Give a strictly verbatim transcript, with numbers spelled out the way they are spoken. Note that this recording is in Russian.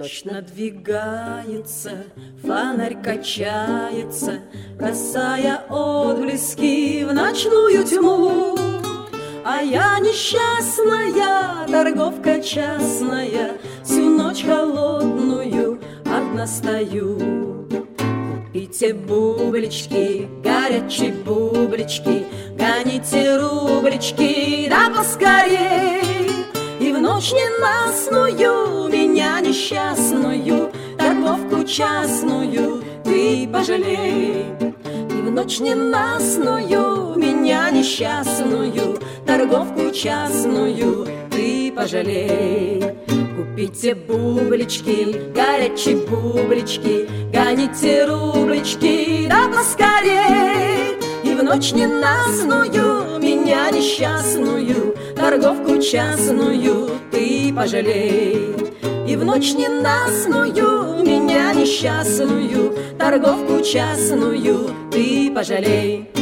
Ночь надвигается, фонарь качается, бросая отблески в ночную тьму. А я несчастная, торговка частная, всю ночь холодную одна стою. Купите бублички, горячие бублички, гоните рублички, да поскорей. И в ночь ненастную меня несчастную, торговку частную, ты пожалей. И в ночь ненастную меня несчастную, торговку частную, ты пожалей. Купите бублички, горячие бублички, гоните рублички, да поскорей. И в ночь ненастную меня несчастную, торговку частную, ты пожалей. И в ночь ненастную меня несчастную, торговку частную, ты пожалей.